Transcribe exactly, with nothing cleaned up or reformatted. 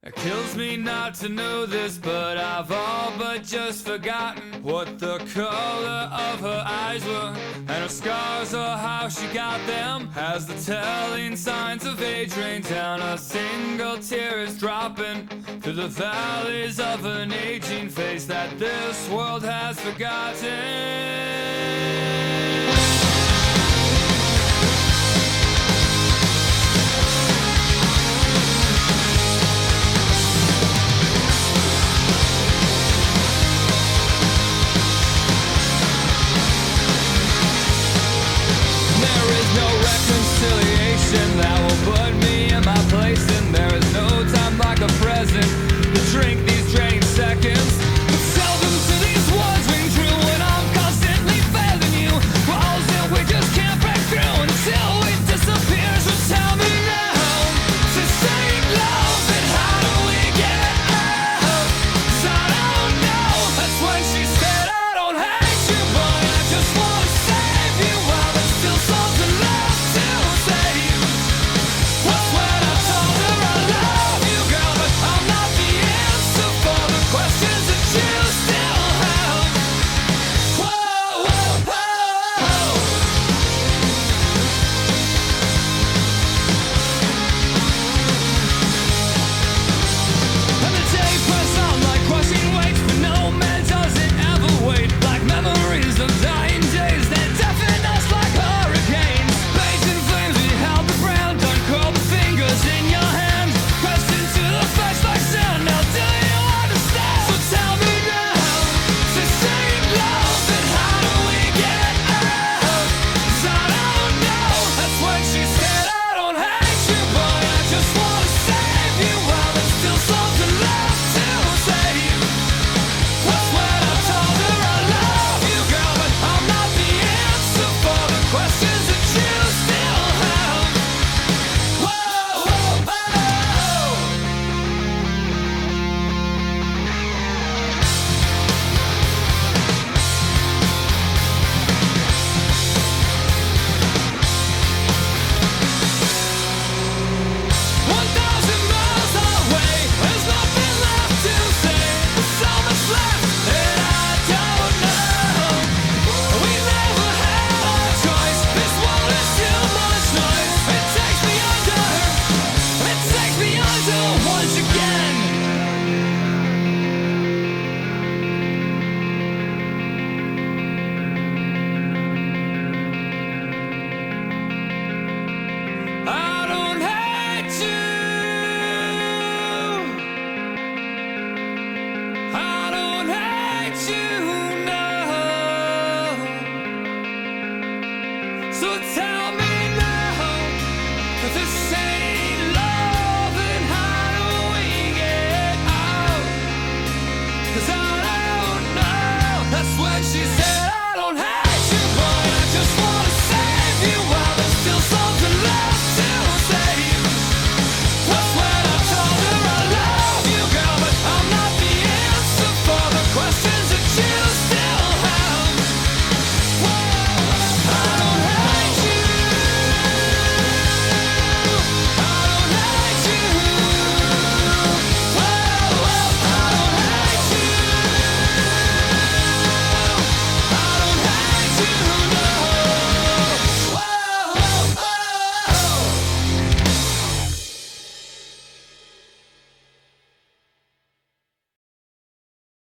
It kills me not to know this, but I've all but just forgotten what the color of her eyes were, and her scars or how she got them. As the telling signs of age rain down, a single tear is dropping through the valleys of an aging face that this world has forgotten.